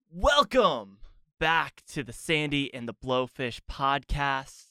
Welcome back to the Sandy and the Blowfish podcast.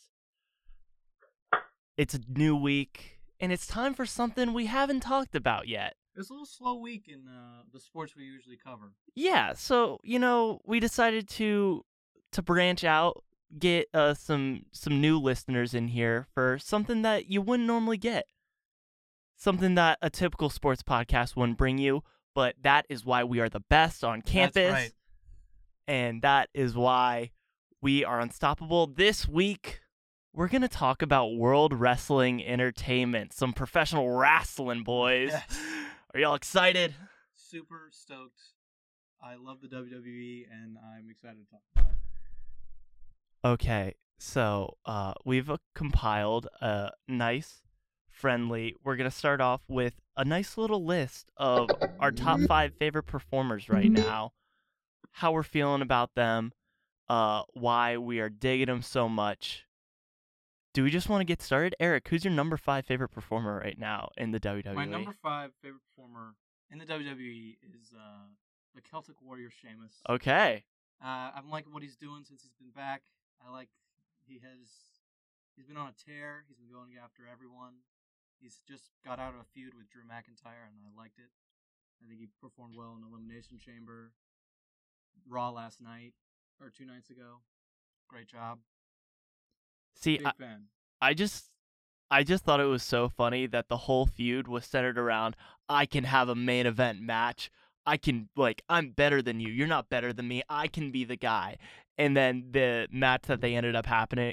It's a new week, and it's time for something we haven't talked about yet. It's a little slow week in the sports we usually cover. Yeah, so, we decided to branch out, get some new listeners in here for something that you wouldn't normally get. Something that a typical sports podcast wouldn't bring you, but that is why we are the best on campus. That's right. And that is why we are unstoppable. This week, we're going to talk about World Wrestling Entertainment. Some professional wrestling, boys. Yes. Are y'all excited? Super stoked. I love the WWE, and I'm excited to talk about it. Okay, so we've compiled a nice, friendly... We're going to start off with a nice little list of our top 5 favorite performers right now. How we're feeling about them, why we are digging them so much. Do we just want to get started? Eric, who's your number 5 favorite performer right now in the WWE? My number 5 favorite performer in the WWE is the Celtic Warrior Sheamus. Okay. I'm liking what he's doing since he's been back. He's been on a tear. He's been going after everyone. He's just got out of a feud with Drew McIntyre, and I liked it. I think he performed well in Elimination Chamber. Raw last night or 2 nights ago. Great job. See, Big fan. I just thought it was so funny that the whole feud was centered around I can have a main event match. I'm better than you. You're not better than me. I can be the guy. And then the match that ended up happening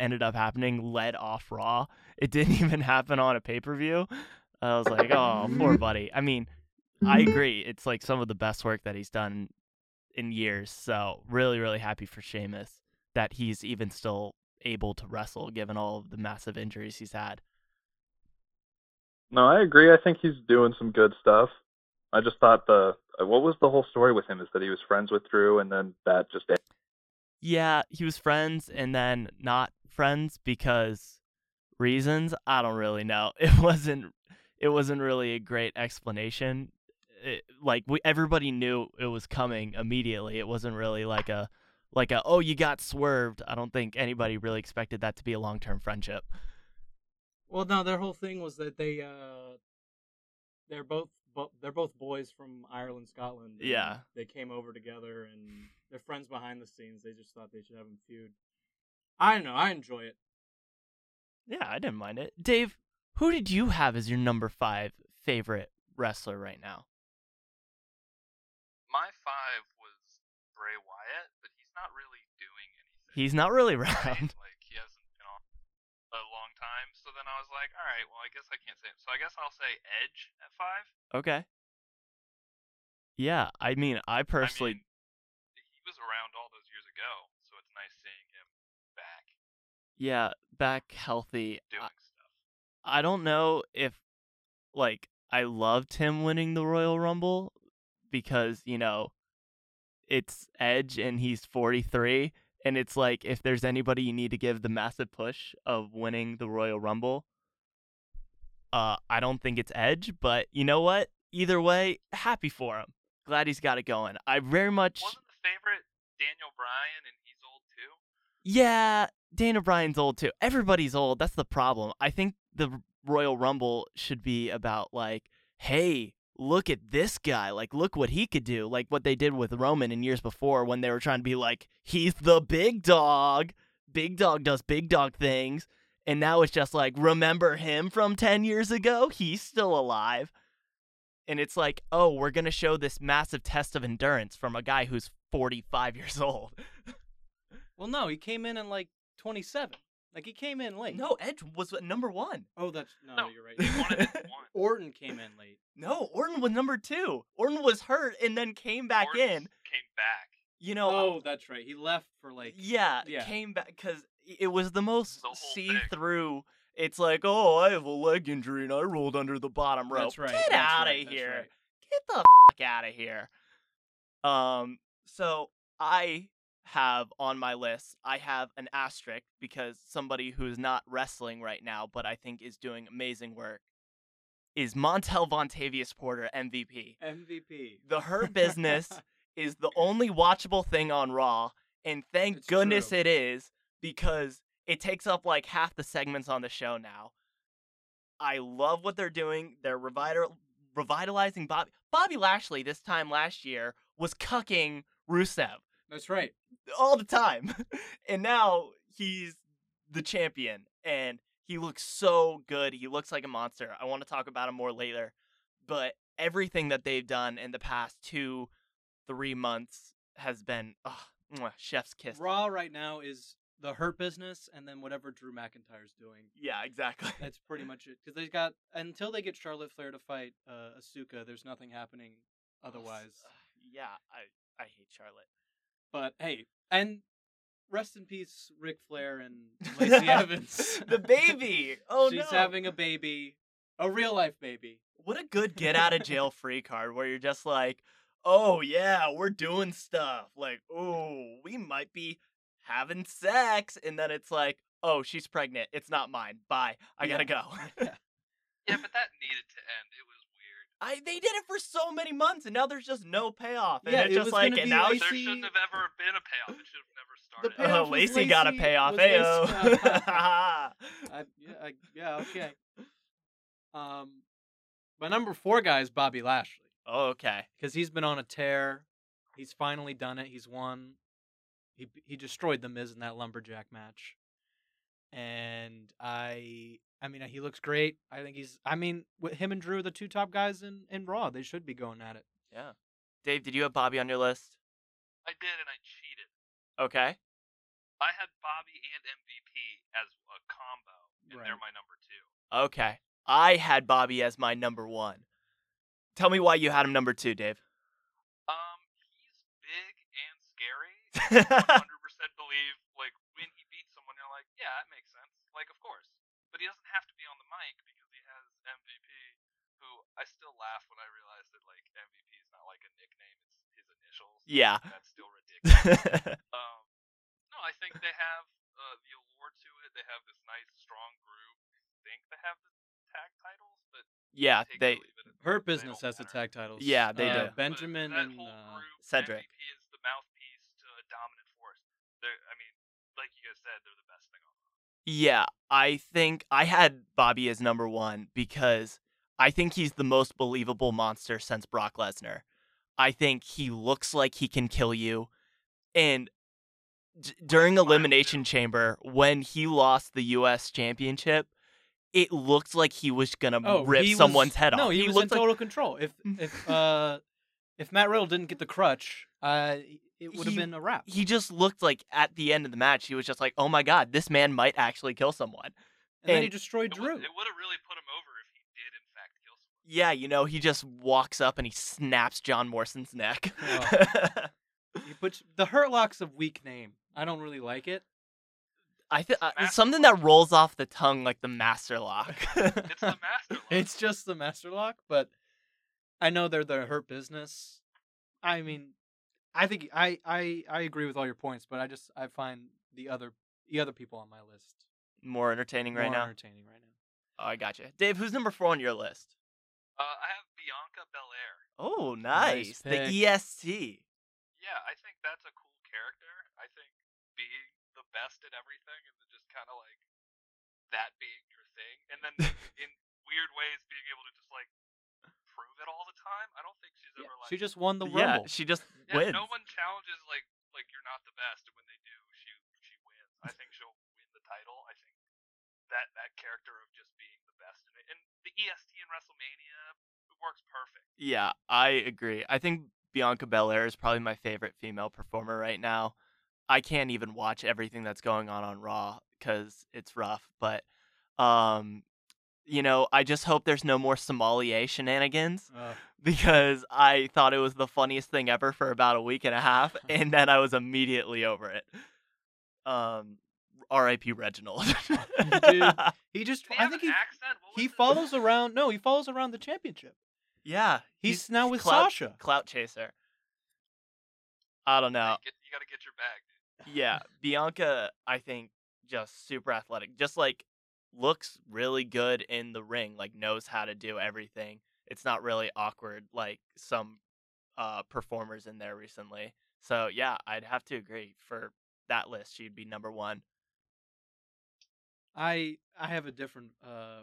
led off Raw. It didn't even happen on a pay-per-view. I was like, oh, poor buddy. I mean, I agree. It's like some of the best work that he's done in years. So really, really happy for Sheamus that he's even still able to wrestle given all of the massive injuries he's had. No, I agree. I think he's doing some good stuff. I just thought what was the whole story with him is that he was friends with Drew and then that just... Yeah, he was friends and then not friends because reasons. I don't really know. It wasn't really a great explanation. Everybody knew it was coming immediately. It wasn't really like a oh, you got swerved. I don't think anybody really expected that to be a long-term friendship. Well, no, their whole thing was that they're both boys from Ireland, Scotland. Yeah, they came over together and they're friends behind the scenes. They just thought they should have them feud. I don't know. I enjoy it. Yeah, I didn't mind it. Dave, who did you have as your number 5 favorite wrestler right now? My 5 was Bray Wyatt, but he's not really doing anything. He's not really around. Right? Like, he hasn't been on a long time. So then I was like, all right, well, I guess I can't say it. So I guess I'll say Edge at 5. Okay. Yeah, I mean, he was around all those years ago, so it's nice seeing him back. Yeah, back healthy. Doing stuff. I don't know if, I loved him winning the Royal Rumble because, it's Edge and he's 43, and it's like if there's anybody you need to give the massive push of winning the Royal Rumble, I don't think it's Edge, but you know what? Either way, happy for him. Glad he's got it going. I very much... Wasn't the favorite Daniel Bryan, and he's old too? Yeah, Daniel Bryan's old too. Everybody's old. That's the problem. I think the Royal Rumble should be about hey, look at this guy. Look what he could do. Like what they did with Roman in years before when they were trying to be he's the big dog. Big dog does big dog things. And now it's just remember him from 10 years ago? He's still alive. And it's oh, we're going to show this massive test of endurance from a guy who's 45 years old. Well, no, he came in 27. He came in late. No, Edge was number 1. Oh, no, you're right. He wanted to one. Orton came in late. No, Orton was number 2. Orton was hurt and then came back Orton in. Came back. Oh, that's right. He left for Yeah, came back because it was the most see-through. Thing. It's oh, I have a leg injury and I rolled under the bottom rope. That's right. Get out of here. Right. Get the fuck out of here. So I have on my list, I have an asterisk because somebody who's not wrestling right now, but I think is doing amazing work, is Montel Vontavious Porter, MVP. MVP. The Hurt Business is the only watchable thing on Raw, and thank It's goodness true. it is, because it takes up like half the segments on the show now. I love what they're doing. They're revitalizing Bobby Lashley this time last year was cucking Rusev That's right. all the time. And now he's the champion and he looks so good. He looks like a monster. I want to talk about him more later. But everything that they've done in the past 2-3 months has been chef's kiss. Raw right now is the Hurt Business, and then whatever Drew McIntyre's doing. Yeah, exactly. That's pretty much it. Because they got until they get Charlotte Flair to fight Asuka, there's nothing happening otherwise. Yeah, I hate Charlotte. But hey, and rest in peace, Ric Flair and Lacey Evans. The baby. Oh no. She's having a baby, a real life baby. What a good get out of jail free card where you're just like, oh yeah, we're doing stuff. Like, oh, we might be having sex. And then it's like, oh, she's pregnant. It's not mine. Bye. I gotta go. Yeah, but that needed to end. It was weird. They did it for so many months and now there's just no payoff. And Yeah, it's it just was like, gonna and be now Lacey- There shouldn't have ever been a payoff. It should have never started. The payoff was Lacey got a Lacey- payoff. was Ayo. Yeah, okay. My number 4 guy is Bobby Lashley. Oh, okay. Because he's been on a tear. He's finally done it. He's won. He destroyed the Miz in that lumberjack match. And I mean, he looks great. I think with him and Drew are the 2 top guys in Raw. They should be going at it. Yeah. Dave, did you have Bobby on your list? I did, and I cheated. Okay. I had Bobby and MVP as a combo, and Right. they're my number 2. Okay. I had Bobby as my number 1. Tell me why you had him number 2, Dave. He's big and scary. 100% believe, like, when he beats someone, you're like, yeah, that makes sense. Like, of course. But he doesn't have to be on the mic because he has MVP, who I still laugh when I realize that, like, MVP is not like a nickname, it's his initials. Yeah. That's still ridiculous. No, I think they have the allure to it. They have this nice, strong group. I think they have the tag titles, but Yeah, take they it or leave it. Hurt They Business don't has the matter. tag titles. Yeah, they do. But Benjamin that and whole group, Cedric. MVP is the mouthpiece to a dominant force. I mean, like you guys said, they're the best thing on Raw. Yeah, I think I had Bobby as number 1 because I think he's the most believable monster since Brock Lesnar. I think he looks like he can kill you. And during Elimination Chamber, when he lost the U.S. Championship, it looked like he was going to rip someone's head off. No, he was in looked like total control. If Matt Riddle didn't get the crutch, it would have been a wrap. he just looked like at the end of the match, he was just like, oh my God, this man might actually kill someone. And then he and- destroyed It Drew. would have really put him over if he did, in fact, kill someone. Yeah, he just walks up and he snaps John Morrison's neck. He puts the Hurt Lock's a weak name. I don't really like it. I think Master something that rolls off the tongue like the Master Lock. It's the Master Lock. It's just the Master Lock, but I know they're the Hurt Business. I mean, I think I agree with all your points, but I find the other people on my list More entertaining right more now. entertaining right now. Oh, I gotcha. Dave, who's number 4 on your list? I have Bianca Belair. Oh, Nice nice. The pick. EST. Yeah, I think that's a cool character. I think being the best at everything and then just kind of like that being your thing, and then in weird ways being able to just like prove it all the time. I don't think she's Yeah, ever like. she just won the Yeah, Rumble. she just Yeah, wins. no one challenges like you're not the best, and when they do, she wins. I think she'll win the title. I think that character of just being the best in it, and the EST in WrestleMania, it works perfect. Yeah, I agree. I think Bianca Belair is probably my favorite female performer right now. I can't even watch everything that's going on Raw because it's rough. But, I just hope there's no more Somalia shenanigans because I thought it was the funniest thing ever for about a week and a half, and then I was immediately over it. R.I.P. Reginald. Dude, he just Did he I have think an he accent? What was he it? follows around. No, he follows around the championship. Yeah, He's now with clout, Sasha. Clout chaser. I don't know. You gotta get your bag, dude. Yeah, Bianca, I think, just super athletic. Just like looks really good in the ring. Like knows how to do everything. It's not really awkward like some performers in there recently. So yeah, I'd have to agree for that list. She'd be number one. I have a different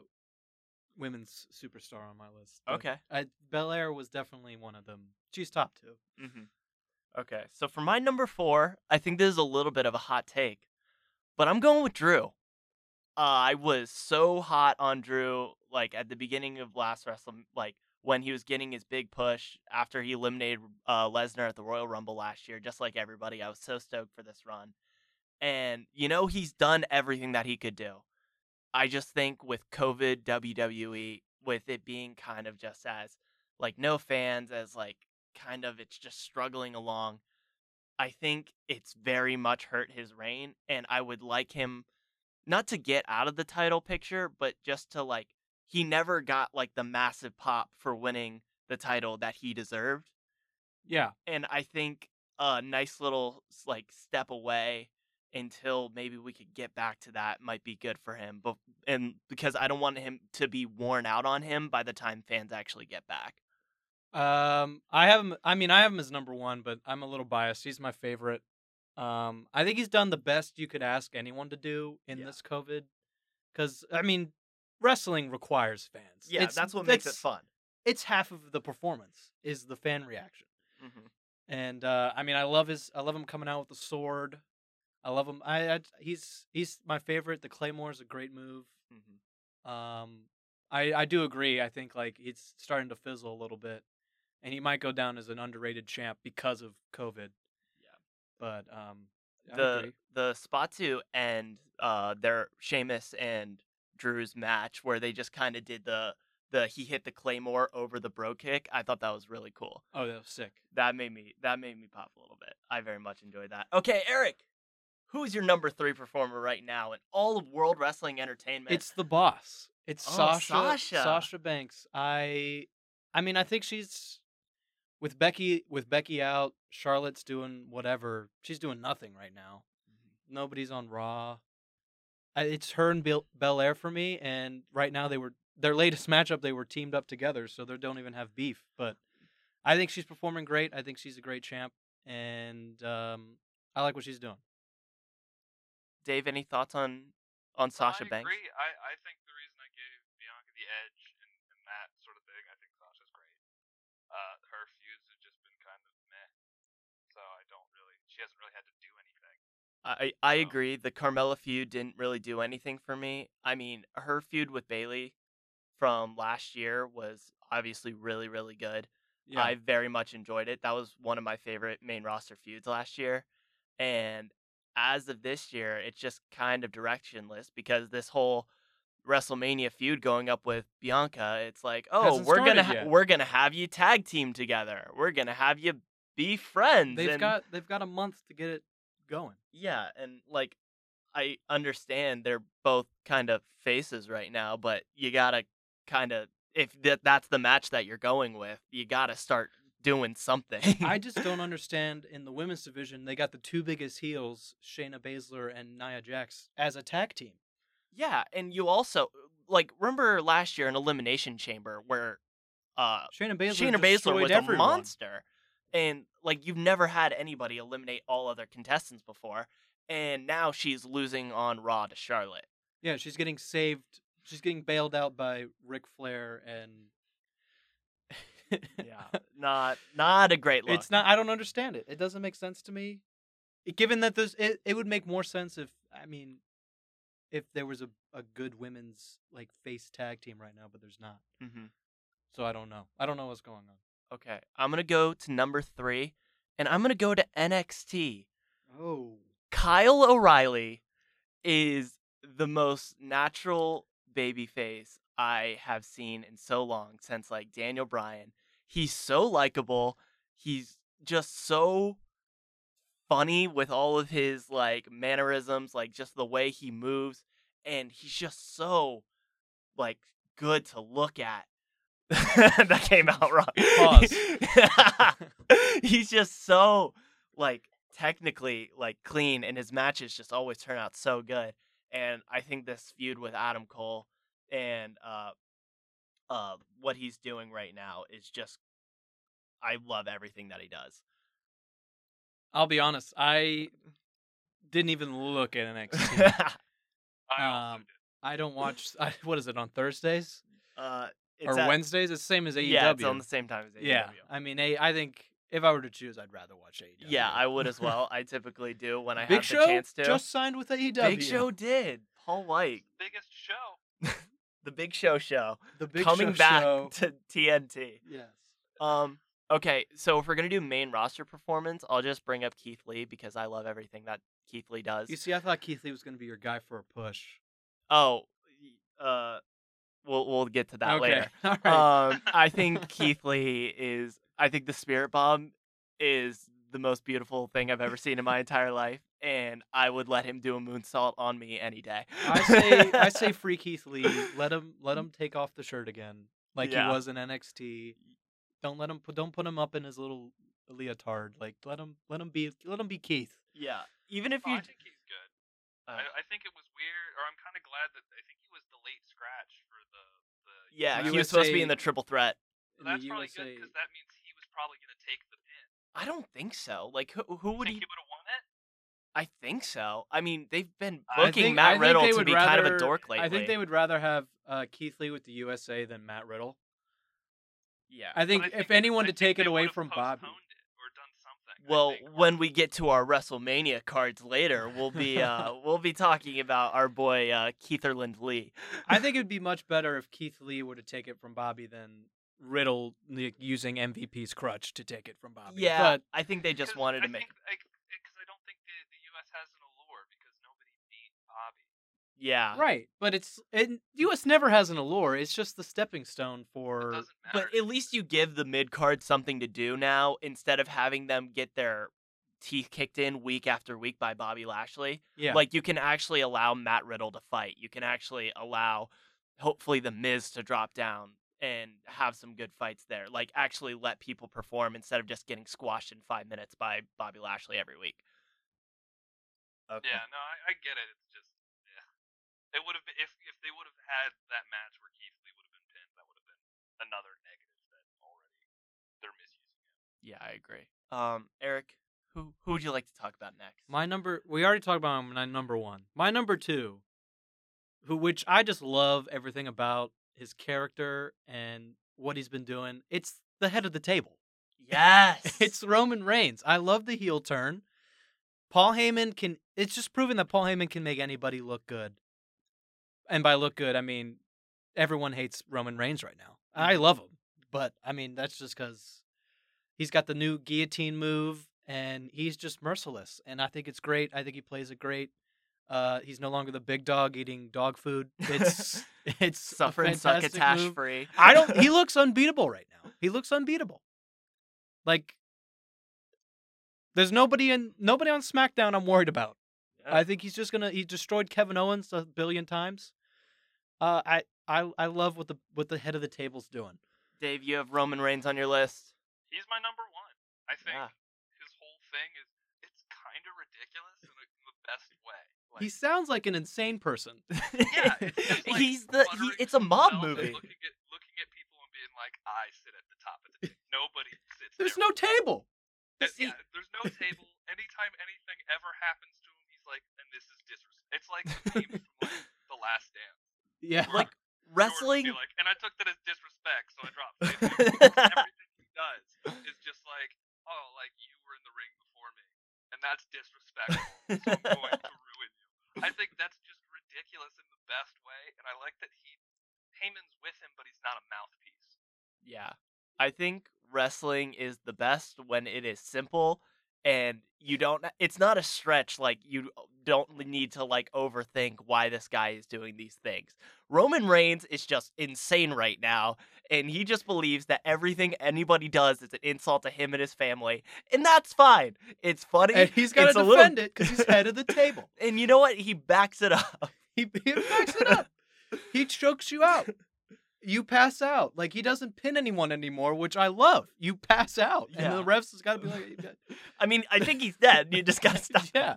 women's superstar on my list. but Okay. Belair was definitely one of them. She's top 2. Mm-hmm. Okay. So for my number 4, I think this is a little bit of a hot take, but I'm going with Drew. I was so hot on Drew, like at the beginning of last like when he was getting his big push after he eliminated Lesnar at the Royal Rumble last year. Just like everybody, I was so stoked for this run, and he's done everything that he could do. I just think with COVID WWE, with it being kind of just as like no fans, as like kind of it's just struggling along. I think it's very much hurt his reign, and I would like him not to get out of the title picture, but just to like he never got like the massive pop for winning the title that he deserved. Yeah. And I think a nice little like step away until maybe we could get back to that might be good for him. But and because I don't want him to be worn out on him by the time fans actually get back. I have him. I mean, I have him as number 1, but I'm a little biased. He's my favorite. I think he's done the best you could ask anyone to do in Yeah. this COVID. Because I mean, wrestling requires fans. Yeah, that's what makes it fun. It's half of the performance is the fan reaction. Mm-hmm. And I mean, I love him coming out with the sword. I love him. He's my favorite. The Claymore is a great move. Mm-hmm. I do agree. I think like it's starting to fizzle a little bit, and he might go down as an underrated champ because of COVID. Yeah. But I agree. the spot to end their Sheamus and Drew's match where they just kind of did the he hit the Claymore over the bro kick. I thought that was really cool. Oh, that was sick. That made me pop a little bit. I very much enjoyed that. Okay, Eric, who is your number 3 performer right now in all of World Wrestling Entertainment? It's the boss. It's Sasha. Sasha Banks. I mean, I think she's with Becky out. Charlotte's doing whatever. She's doing nothing right now. Mm-hmm. Nobody's on Raw. It's her and Belair for me. And right now their latest matchup. They were teamed up together, so they don't even have beef. But I think she's performing great. I think she's a great champ, and I like what she's doing. Dave, any thoughts on Sasha I Banks? agree. I think the reason I gave Bianca the edge in that sort of thing, I think Sasha's great. Her feuds have just been kind of meh, so she hasn't really had to do anything. I agree. The Carmella feud didn't really do anything for me. I mean, her feud with Bayley from last year was obviously really, really good. Yeah. I very much enjoyed it. That was one of my favorite main roster feuds last year. And as of this year, it's just kind of directionless because this whole WrestleMania feud going up with Bianca, it's like, oh, Hasn't started yet. we're gonna have you tag team together. We're gonna have you be friends. They've got a month to get it going. Yeah, and like I understand they're both kind of faces right now, but you gotta kind of if that's the match that you're going with, you gotta start doing something. I just don't understand in the women's division, they got the 2 biggest heels, Shayna Baszler and Nia Jax, as a tag team. Yeah, and you also like remember last year in Elimination Chamber where Shayna Baszler was destroyed everyone. a monster. And like you've never had anybody eliminate all other contestants before, and now she's losing on Raw to Charlotte. Yeah, she's getting saved. She's getting bailed out by Ric Flair and Yeah, not a great look. It's not. I don't understand it. It doesn't make sense to me. Given that it would make more sense if there was a good women's like face tag team right now, but there's not. Mm-hmm. So I don't know. I don't know what's going on. Okay, I'm gonna go to number 3, and I'm gonna go to NXT. Oh, Kyle O'Reilly is the most natural babyface I have seen in so long since like Daniel Bryan. He's so likable. He's just so funny with all of his like mannerisms, like just the way he moves, and he's just so like good to look at. That came out wrong. Pause. He's just so like technically like clean, and his matches just always turn out so good. And I think this feud with Adam Cole and what he's doing right now is just I love everything that he does. I'll be honest, I didn't even look at NXT. I also did. I don't watch. What is it on Thursdays It's or at- Wednesdays? It's the same as AEW. Yeah, it's on the same time as AEW. Yeah, I mean, I think if I were to choose, I'd rather watch AEW. Yeah, I would as well. I typically do when I Big have Show the chance to. just signed with AEW. Big Show did. Paul White. Biggest show. The Big Show show. The Big coming Show back show. to TNT. Yes. Okay, so if we're gonna do main roster performance, I'll just bring up Keith Lee because I love everything that Keith Lee does. You see, I thought Keith Lee was going to be your guy for a push. Oh, we'll get to that Okay. later. All right. I think Keith Lee is. I think the Spirit Bomb is the most beautiful thing I've ever seen in my entire life, and I would let him do a moonsault on me any day. I say free Keith Lee. Let him take off the shirt again, like Yeah. he was in NXT. Don't put him up in his little leotard. Like let him be Keith. Yeah, even if Oh, you. I think he's good. I think it was weird, or I'm kind of glad that I think he was the late scratch for the. Yeah, he USA was supposed to be in the triple threat. In That's the probably USA. good because that means he was probably going to take the pin. I don't think so. Like, who would Think he? he would have won it? I think so. I mean, they've been I booking think Matt Riddle they to would be kind of a rather- dork lately. I think they would rather have Keith Lee with the USA than Matt Riddle. Yeah. I think But if anyone to take they it away would've from Bobby. postponed it or done something. I Well, think. when we get to our WrestleMania cards later, we'll be talking about our boy Keitherland Lee. I think it would be much better if Keith Lee were to take it from Bobby than Riddle using MVP's crutch to take it from Bobby. Yeah, But I think they just wanted to make. Because I don't think the U.S. has an allure because nobody beat Bobby. Yeah, right, but US never has an allure. It's just the stepping stone It for. doesn't matter. but at least you give the mid card something to do now instead of having them get their teeth kicked in week after week by Bobby Lashley. Yeah, Like you can actually allow Matt Riddle to fight. You can actually allow, hopefully, the Miz to drop down and have some good fights there. Like actually let people perform instead of just getting squashed in 5 minutes by Bobby Lashley every week. Okay. Yeah, no, I get it. It's just, yeah. It would have been if they would have had that match where Keith Lee would have been pinned. That would have been another negative that already they're misusing it. Yeah, I agree. Eric, who would you like to talk about next? we already talked about my number one. My number two, which I just love everything about his character and what he's been doing. It's the head of the table. Yes. It's Roman Reigns. I love the heel turn. Paul Heyman it's just proven that Paul Heyman can make anybody look good. And by look good, I mean, everyone hates Roman Reigns right now. I love him. But, I mean, that's just because he's got the new guillotine move, and he's just merciless. And I think it's great. I think he plays it great. He's no longer the big dog eating dog food. It's Suffer a and fantastic succotash move. free. He looks unbeatable right now. He looks unbeatable. Like, there's nobody on SmackDown I'm worried about. Yeah. I think he destroyed Kevin Owens 1 billion times. I love what the head of the table's doing. Dave, you have Roman Reigns on your list. He's my number one. I think Yeah. his whole thing it's kind of ridiculous in the best way. Like, He sounds like an insane person. yeah, it's just like It's a mob buttering movie. himself and looking at people and being like, I sit at the top of the table. Nobody sits There's there. no table. Yeah, there's no table. Anytime anything ever happens to him, he's like, and this is disrespect. It's like the meme from like The Last Dance. Yeah. Like wrestling. Jordan would be like, and I took that as disrespect, so I dropped it. Everything he does is just like, oh, like you were in the ring before me, and that's disrespectful. So I'm going to ruin you. I think that's just ridiculous in the best way, and I like that Heyman's with him, but he's not a mouthpiece. Yeah. I think wrestling is the best when it is simple and it's not a stretch. Like you don't need to like overthink why this guy is doing these things. Roman Reigns is just insane right now, and he just believes that everything anybody does is an insult to him and his family, and that's fine. It's funny. And he's got It's to a little- defend it because he's head of the table. And you know what? He backs it up. He backs it up. He chokes you out. You pass out. Like, he doesn't pin anyone anymore, which I love. You pass out. And the Yeah. refs has got to be like, I mean, I think he's dead. You just gotta stop. yeah.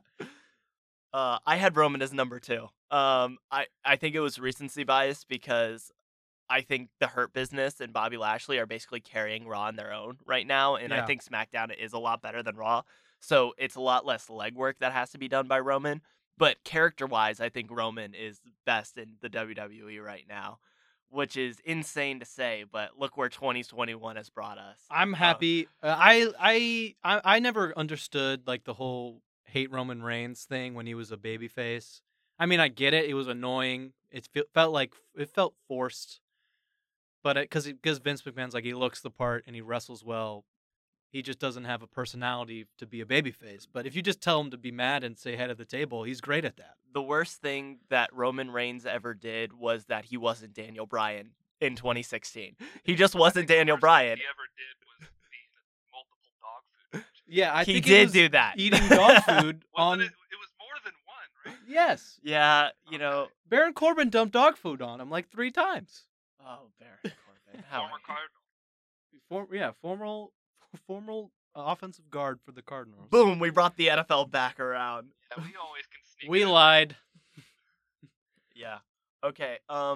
I had Roman as number 2. I think it was recency bias because I think the Hurt Business and Bobby Lashley are basically carrying Raw on their own right now, and I Yeah. think SmackDown is a lot better than Raw. So it's a lot less legwork that has to be done by Roman. But character-wise, I think Roman is best in the WWE right now, which is insane to say. But look where 2021 has brought us. I'm happy. I never understood like the whole hate Roman Reigns thing when he was a babyface. I mean, I get it. It was annoying. It felt forced. But because Vince McMahon's like, he looks the part and he wrestles well, he just doesn't have a personality to be a babyface. But if you just tell him to be mad and say head of the table, he's great at that. The worst thing that Roman Reigns ever did was that he wasn't Daniel Bryan in 2016. He just wasn't Daniel Bryan. He ever did was be in multiple dog food matches. Yeah, I He think did it was do that. Eating dog food on. Wasn't it was more than one, right? Yes, Yeah, you know. Baron Corbin dumped dog food on him like 3 times. Oh, Baron Corbin. How Former Cardinal. Former offensive guard for the Cardinals. Boom, we brought the NFL back around. Yeah, we always can sneak We in. lied. Yeah. Okay.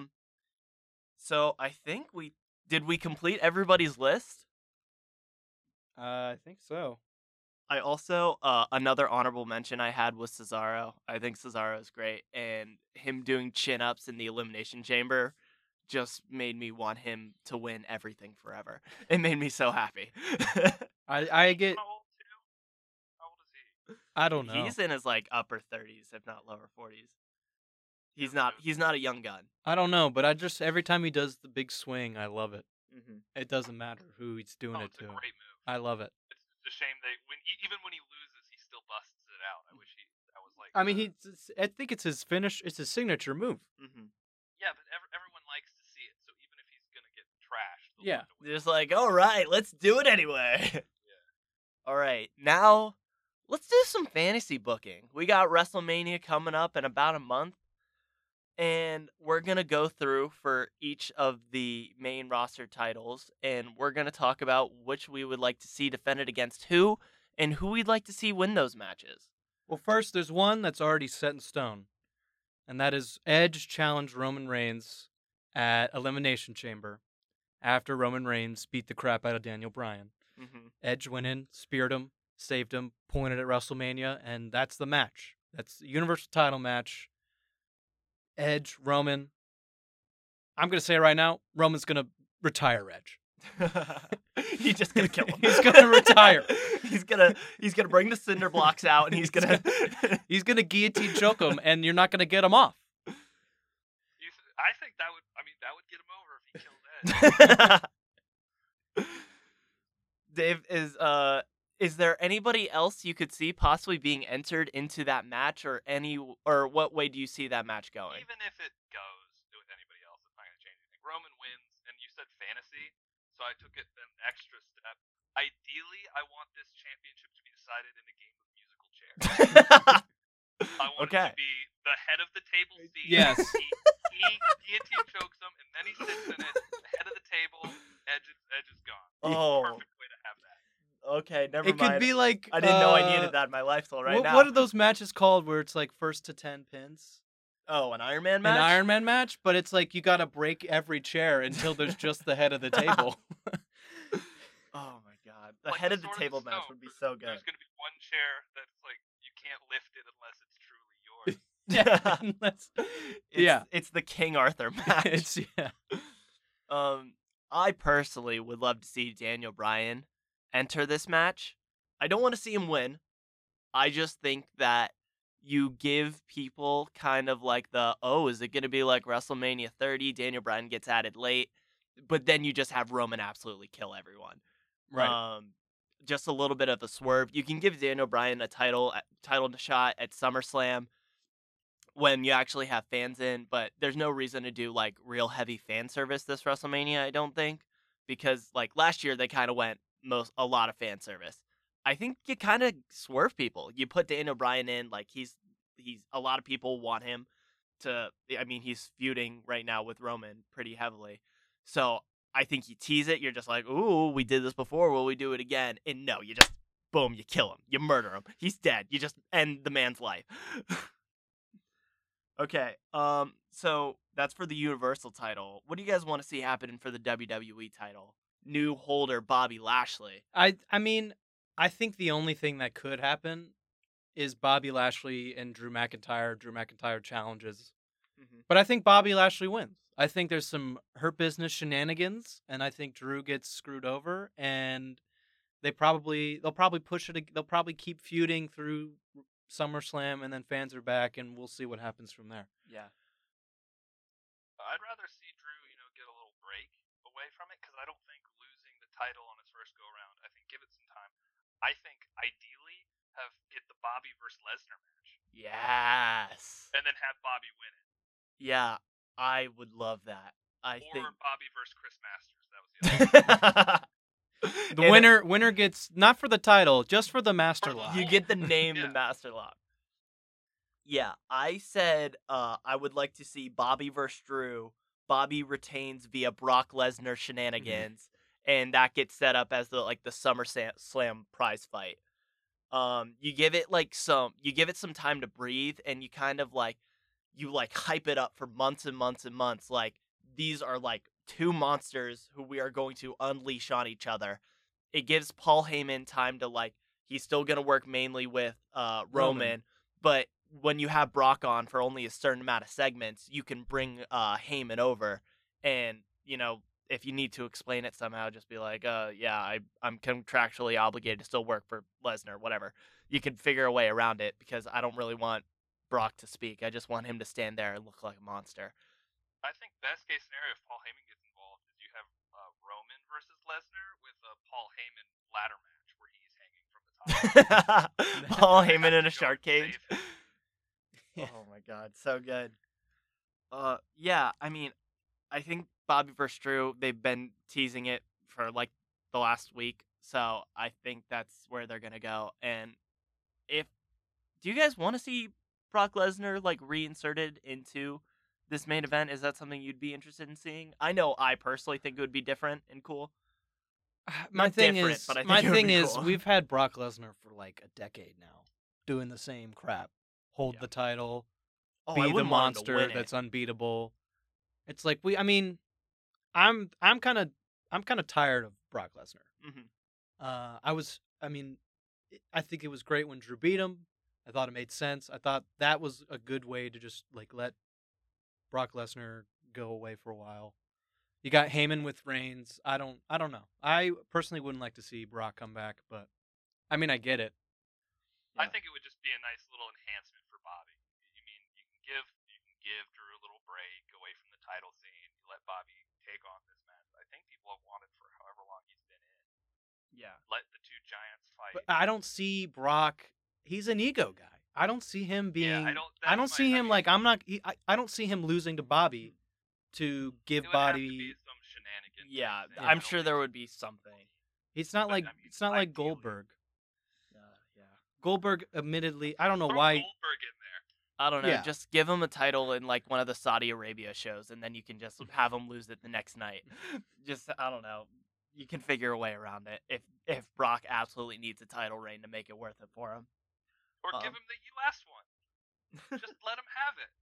So I think we complete everybody's list? I think so. I also another honorable mention I had was Cesaro. I think Cesaro is great, and him doing chin ups in the Elimination Chamber just made me want him to win everything forever. It made me so happy. I get. How old too? How old is he? I don't know. He's in his like upper 30s, if not lower 40s. He's not a young gun. I don't know, but I just every time he does the big swing, I love it. Mm-hmm. It doesn't matter who he's doing it It's a to. great move. I love it. It's a shame that even when he loses, he still busts it out. I wish that was like. I mean, I think it's his finish. It's his signature move. Mm-hmm. Yeah, but everyone likes to see it. So even if he's gonna get trashed, they'll Yeah. find a way. Just like, all right, let's do it anyway. All right, now let's do some fantasy booking. We got WrestleMania coming up in about a month, and we're going to go through for each of the main roster titles, and we're going to talk about which we would like to see defended against who, and who we'd like to see win those matches. Well, first, there's one that's already set in stone, and that is Edge challenged Roman Reigns at Elimination Chamber after Roman Reigns beat the crap out of Daniel Bryan. Mm-hmm. Edge went in, speared him, saved him, pointed at WrestleMania, and that's the match. That's the Universal title match. Edge, Roman. I'm going to say it right now, Roman's going to retire Edge. He's just gonna kill him. He's gonna retire. He's gonna bring the cinder blocks out, and he's gonna He's going to guillotine choke him, and you're not going to get him off. I think that would get him over if he killed Edge. Dave, is there anybody else you could see possibly being entered into that match, or what way do you see that match going? Even if it goes with anybody else, it's not going to change anything. Roman wins, and you said fantasy, so I took it an extra step. Ideally, I want this championship to be decided in a game of musical chairs. I want it to be the head of the table seat. Yes. He guillotine chokes him, and then he sits in it. The head of the table, Edge is gone. Oh. Perfect way to have that. Okay, never It mind. could be like I didn't know I needed that in my life till right now. What are those matches called where it's like first to 10 pins? Oh, an Iron Man match? An Iron Man match, but it's like you got to break every chair until there's just the head of the table. Oh my god. The Like head the of the Sword table and match Stone, would be so good. There's going to be one chair that's like you can't lift it unless it's truly yours. Yeah. It's the King Arthur match. It's I personally would love to see Daniel Bryan enter this match. I don't want to see him win. I just think that you give people kind of like is it going to be like WrestleMania 30? Daniel Bryan gets added late, but then you just have Roman absolutely kill everyone. right. Just a little bit of a swerve. You can give Daniel Bryan a title shot at SummerSlam when you actually have fans in, but there's no reason to do like real heavy fan service this WrestleMania, I don't think, because like last year they kind of went a lot of fan service. I think you kind of swerve people. You put Daniel Bryan in, like he's a lot of people want him to. I mean, he's feuding right now with Roman pretty heavily, so I think you tease it. You're just like, ooh, we did this before. Will we do it again? And no, you just boom, you kill him, you murder him, he's dead. You just end the man's life. Okay. So that's for the Universal title. What do you guys want to see happen for the WWE title? New holder Bobby Lashley. I mean, I think the only thing that could happen is Bobby Lashley and Drew McIntyre. Drew McIntyre challenges, but I think Bobby Lashley wins. I think there's some Hurt Business shenanigans, and I think Drew gets screwed over, and they'll probably push it. They'll probably keep feuding through SummerSlam, and then fans are back, and we'll see what happens from there. Yeah. I'd rather see Drew, get a little break away from it because I don't think losing the title on his first go around. I think give it some time. I think ideally get the Bobby versus Lesnar match Yes. and then have Bobby win it. Yeah, I would love that. I Or think Bobby versus Chris Masters. That was the other. The winner gets not for the title, just for the Master For the Lock. You get the name, Yeah. the Master Lock. Yeah, I said I would like to see Bobby versus Drew. Bobby retains via Brock Lesnar shenanigans, and that gets set up as the SummerSlam prize fight. You give it some time to breathe, and you kind of you hype it up for months and months and months. Like, these are two monsters who we are going to unleash on each other. It gives Paul Heyman time to he's still gonna work mainly with Roman, but when you have Brock on for only a certain amount of segments, you can bring Heyman over, and if you need to explain it somehow, just be like, yeah, I'm contractually obligated to still work for Lesnar, whatever. You can figure a way around it because I don't really want Brock to speak. I just want him to stand there and look like a monster. I think best case scenario if Paul Heyman gets involved is you have Roman versus Lesnar with a Paul Heyman ladder match where he's hanging from the top. Paul Heyman in a Go shark save cage. him. Oh my god, so good. Yeah, I mean, I think Bobby vs. Drew, they've been teasing it for the last week, so I think that's where they're gonna go. And do you guys want to see Brock Lesnar reinserted into this main event? Is that something you'd be interested in seeing? I know I personally think it would be different and cool. My Not thing different, is, but I think my it would thing be is, cool. we've had Brock Lesnar for a decade now, doing the same crap. Hold Yeah. the title, Oh, I be the wouldn't want him to monster win it. that's unbeatable. It's like I'm kind of tired of Brock Lesnar. Mhm. I think it was great when Drew beat him. I thought it made sense. I thought that was a good way to just let Brock Lesnar go away for a while. You got Heyman with Reigns. I don't know. I personally wouldn't like to see Brock come back, but I get it. I think it would just be a nice little enhancement for Bobby. You mean you can give Drew a little break away from the title scene. You let Bobby take on this match. I think people have wanted for however long he's been in. Yeah. Let the two giants fight. But I don't see Brock. He's an ego guy. I don't see him being. Yeah, I don't see him I'm not. I don't see him losing to Bobby to give it would have to Bobby. be some shenanigans. Yeah, thing. I'm I don't sure think there it's would be something. It's not But, like I mean, it's not like ideally. Goldberg. Yeah. Goldberg, admittedly, I don't know Throw why. Goldberg in there. I don't know. Yeah. Just give him a title in one of the Saudi Arabia shows, and then you can just have him lose it the next night. Just I don't know. You can figure a way around it if Brock absolutely needs a title reign to make it worth it for him. Or give him the last one. Just let him have it.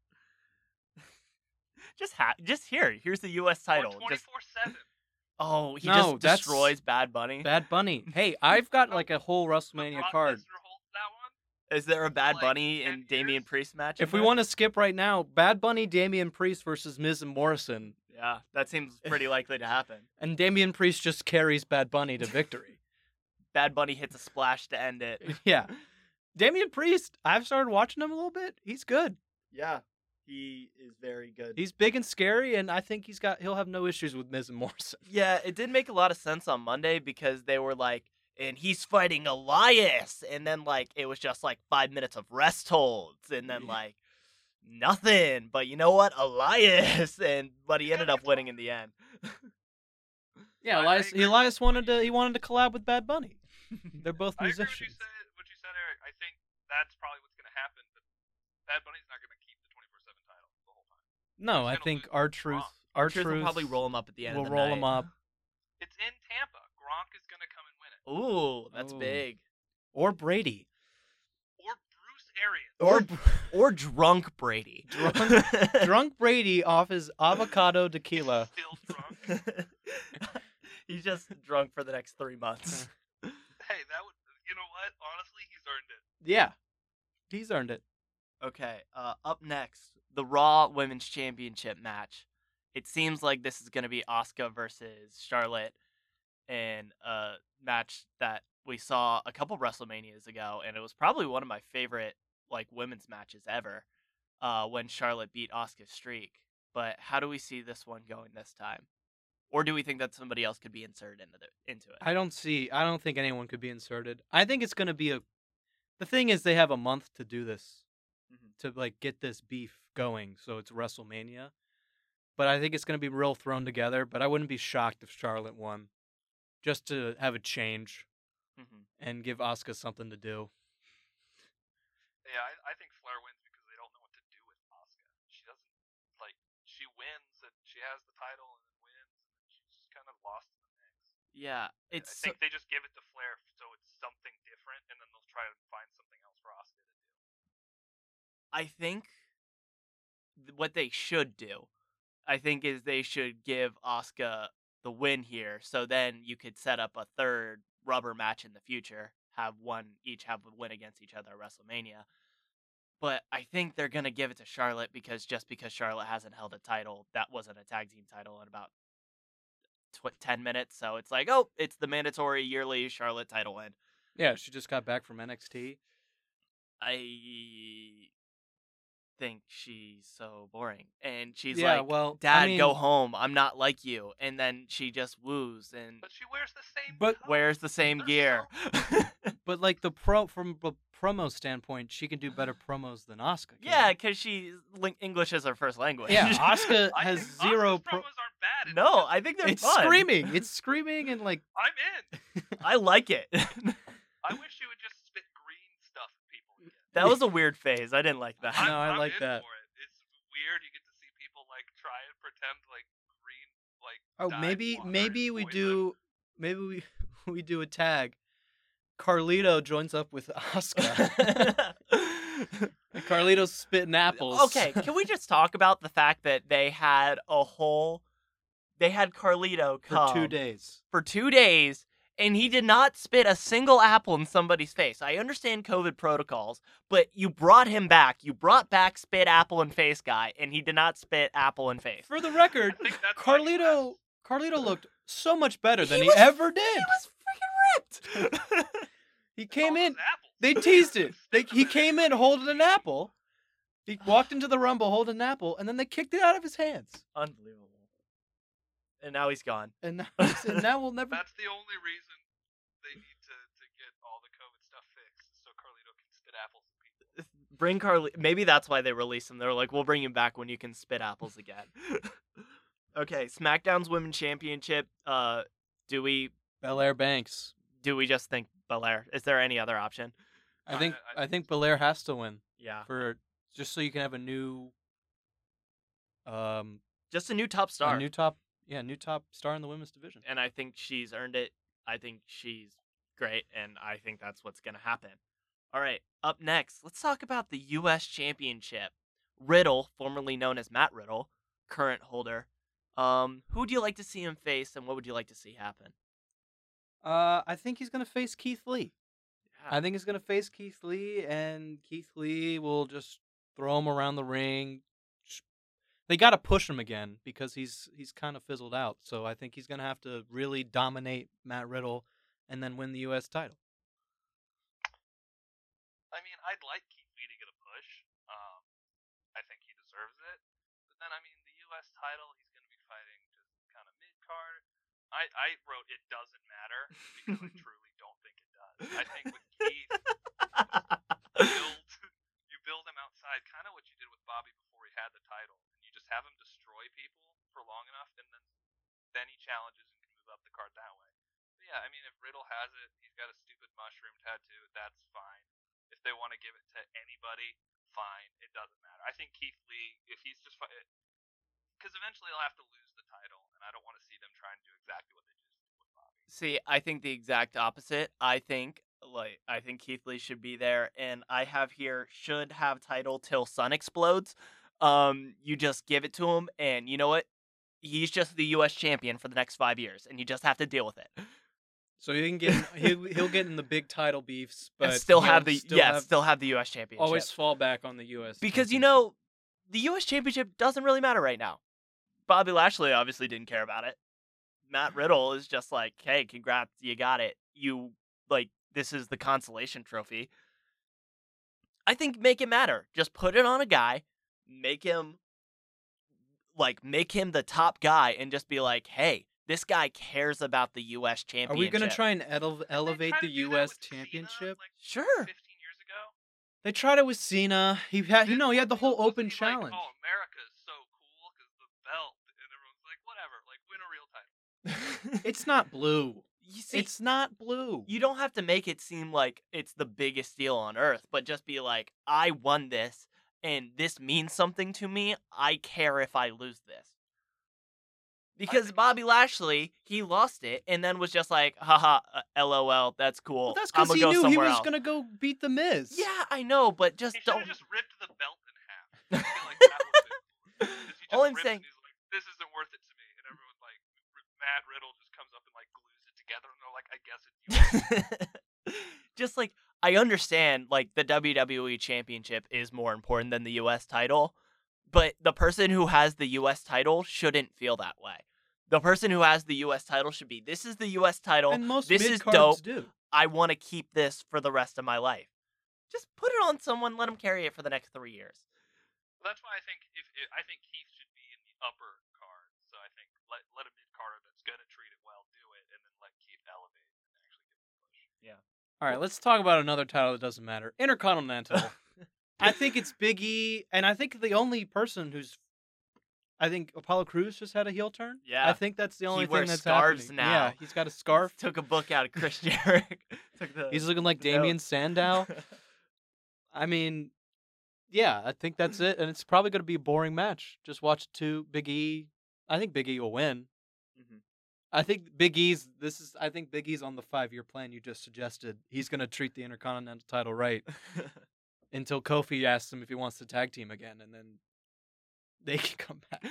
Just here's the U.S. title. Or Just 24/7. he No, just that's- destroys Bad Bunny. Bad Bunny. Hey, I've got a whole But WrestleMania Brock card. Lesnar holds that one. Is there a Bad like Bunny 10 and Damian years? Priest match? If we want to skip right now, Bad Bunny, Damian Priest versus Miz and Morrison, yeah, that seems pretty likely to happen. and Damian Priest just carries Bad Bunny to victory. Bad Bunny hits a splash to end it. Yeah, Damian Priest. I've started watching him a little bit. He's good. Yeah, he is very good. He's big and scary, and I think he'll have no issues with Miz and Morrison. Yeah, it did make a lot of sense on Monday because they were and he's fighting Elias, and then it was just 5 minutes of rest holds, and then nothing. But you know what, Elias, but he ended up winning in the end. Yeah, I agree Elias with wanted to collab with Bad Bunny. They're both I agree with musicians. what you said, Eric. I think that's probably what's going to happen. But Bad Bunny's not going to keep the 24/7 title the whole time. No, I gonna think lose our to truth. Gronk. Our Truth truth. will probably roll him up at the end. We'll of the roll night. him up. It's in Tampa. Gronk is going to come and win it. Ooh, that's Ooh. big. Or Brady. Or Bruce Arians. or drunk Brady. Drunk Brady off his avocado tequila. Still drunk. He's just drunk for the next 3 months. Hey, that would. You know what? Honestly, he's earned it. Yeah, he's earned it. Okay, up next, the Raw Women's Championship match. It seems like this is going to be Asuka versus Charlotte in a match that we saw a couple WrestleManias ago, and it was probably one of my favorite women's matches ever when Charlotte beat Asuka's streak. But how do we see this one going this time? Or do we think that somebody else could be inserted into it? I don't think anyone could be inserted. I think it's going to be the thing is they have a month to do this. To get this beef going, so it's WrestleMania. But I think it's going to be real thrown together, but I wouldn't be shocked if Charlotte won. Just to have a change and give Asuka something to do. Yeah, I think Flair wins because they don't know what to do with Asuka. She doesn't, she wins and she has the title and then wins, and then she's just kind of lost in the mix. Yeah, I think they just give it to Flair so it's something different, and then they'll try to find something else for Asuka to do. I think what they should do, is they should give Asuka the win here, so then you could set up a third rubber match in the future, each have a win against each other at WrestleMania. But I think they're going to give it to Charlotte because Charlotte hasn't held a title that wasn't a tag team title in about 10 minutes, so it's it's the mandatory yearly Charlotte title win. Yeah, she just got back from NXT. I think she's so boring, and she's Dad, go home, I'm not like you, and then she just woos, but she wears the same wears the same gear. But from a promo standpoint, she can do better promos than Asuka. Yeah, because English is her first language. Yeah, Asuka has zero promos aren't bad. No, I think they're fun. It's screaming and I'm in. I like it. I wish she would just spit green stuff at people again. That was a weird phase. I didn't like that. No, I I'm like in that. For it. It's weird. You get to see people try and pretend green maybe we do a tag. Carlito joins up with Asuka. Carlito's spitting apples. Okay, can we just talk about the fact that they had Carlito come for 2 days. For 2 days, and he did not spit a single apple in somebody's face. I understand COVID protocols, but you brought him back. You brought back spit apple in face guy, and he did not spit apple in face. For the record, Carlito looked so much better than he ever did. He was freaking ripped. He came in. They teased it. He came in holding an apple. He walked into the Rumble holding an apple, and then they kicked it out of his hands. Unbelievable. And now he's gone. And now we'll never. That's the only reason they need to get all the COVID stuff fixed, so Carlito can spit apples at people. Bring Carlito. Maybe that's why they released him. They're like, we'll bring him back when you can spit apples again. Okay, SmackDown's Women's Championship. Belair Banks. Do we just think Belair? Is there any other option? I think Belair has to win. Yeah. Just so you can have a new. Just a new top star. New top star in the women's division. And I think she's earned it. I think she's great, and I think that's what's going to happen. All right, up next, let's talk about the U.S. Championship. Riddle, formerly known as Matt Riddle, current holder. Who would you like to see him face, and what would you like to see happen? I think he's going to face Keith Lee. Yeah. I think he's going to face Keith Lee, and Keith Lee will just throw him around the ring. They got to push him again because he's kind of fizzled out. So I think he's going to have to really dominate Matt Riddle and then win the U.S. title. I mean, I'd like Keith Lee to get a push. I think he deserves it. But then, the U.S. title, he's going to be fighting just kind of mid-card. I wrote it doesn't matter because I truly don't think it does. I think with Keith, you build him outside, kind of what you did with Bobby before he had the title. Just have him destroy people for long enough, and then he challenges and can move up the card that way. But yeah, if Riddle has it, he's got a stupid mushroom tattoo, that's fine. If they want to give it to anybody, fine. It doesn't matter. I think Keith Lee, if he's just because eventually he'll have to lose the title, and I don't want to see them trying to do exactly what they just did with Bobby. See, I think the exact opposite. I think Like, I think Keith Lee should be there, and I have here should have title till Sun explodes. You just give it to him, and you know what? He's just the U.S. champion for the next 5 years, and you just have to deal with it. So he can get he'll get in the big title beefs, but And still he'll have the still still have the U.S. championship. always fall back on the U.S. Because championship. the U.S. championship doesn't really matter right now. Bobby Lashley obviously didn't care about it. Matt Riddle is just like, hey, congrats, you got it. This is the consolation trophy. I think make it matter. Just put it on a guy, make him the top guy, and just be like, hey, this guy cares about the U.S. Are championship. we gonna try and Didn't they elevate try the to do that U.S. with Cena, championship? like, Sure. 15 years ago? They tried it with Cena. He had Didn't he had the whole wasn't open he challenge. Like, oh, America is so cool because the belt, and everyone's like, whatever, like win a real title. It's not blue. You see, It's not blue. you don't have to make it seem like it's the biggest deal on earth, but just be like, I won this, and this means something to me. I care if I lose this. Because Bobby Lashley, he lost it, and then was just like, haha, LOL, that's cool. Well, that's I'm because gonna he go knew he somewhere was else. gonna go beat the Miz. Yeah, I know, but just He should don't. have just ripped the belt in half. I feel like that would have been cool. 'Cause he just All I'm rips saying- and he's like, this isn't worth it to me. And everyone's like, Matt Riddle just comes up and like glues it together, and they're like, I guess it's you. Just like, I understand, like, the WWE Championship is more important than the U.S. title, but the person who has the U.S. title shouldn't feel that way. The person who has the U.S. title should be, this is the U.S. title, And most this is mid-cards dope, do. I want to keep this for the rest of my life. Just put it on someone, let them carry it for the next 3 years. Well, that's why I think I think Keith should be in the upper card. So I think let a mid carder that's gonna treat it well do it, and then let Keith elevate and actually give him a push. All right, let's talk about another title that doesn't matter. Intercontinental. I think it's Big E, and I think the only person who's, I think Apollo Crews just had a heel turn. Yeah. I think that's the only He thing wears that's scarves happening. now. Yeah, he's got a scarf. Took a book out of Chris Jericho. He's looking like the Damien note. Sandow. I mean, yeah, I think that's it, and it's probably going to be a boring match. Just watch Big E. I think Big E will win. Mhm. I think Big E's on the 5-year plan you just suggested. He's going to treat the Intercontinental title right until Kofi asks him if he wants to tag team again, and then they can come back.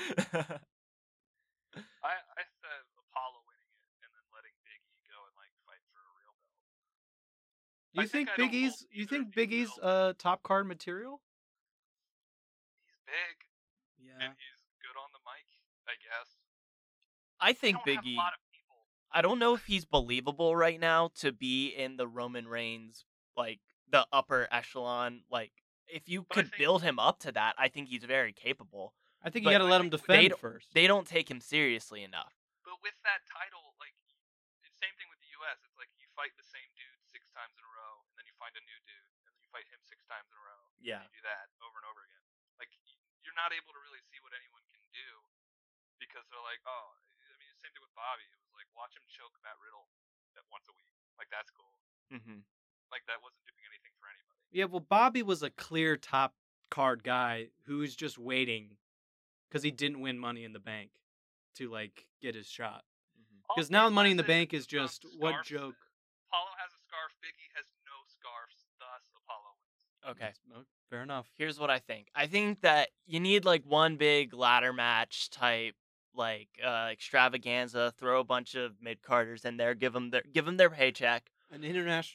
I said Apollo winning it and then letting Big E go and like fight for a real belt. You I think think I Big don't E's? hold You either think of Big these E's belts. top card material? He's big Yeah. and he's good on the mic, I guess. I They think don't Big have E. a lot of people. I don't know if he's believable right now to be in the Roman Reigns, like, the upper echelon. Like, if you But I could think- build him up to that, I think he's very capable. I think But you got to let him they defend don't- first. They don't take him seriously enough. But with that title, like, it's same thing with the U.S. It's like you fight the same dude 6 times in a row, and then you find a new dude, and then you fight him 6 times in a row. Yeah. And you do that over and over again. Like, you're not able to really see what anyone can do because they're like, oh, I mean, same thing with Bobby. It was like, watch him choke Matt Riddle once a week. Like, that's cool. Mm-hmm. Like, that wasn't doing anything for anybody. Yeah, well, Bobby was a clear top card guy who was just waiting because he didn't win Money in the Bank to like get his shot. All Because it now was Money in the is Bank is about just what scarves. joke. Apollo has a scarf. Big E has no scarves. Thus, Apollo wins. Okay. Fair enough. Here's what I think. I think that you need, like, one big ladder match type, like, extravaganza. Throw a bunch of mid-carders in there. Give them their paycheck. An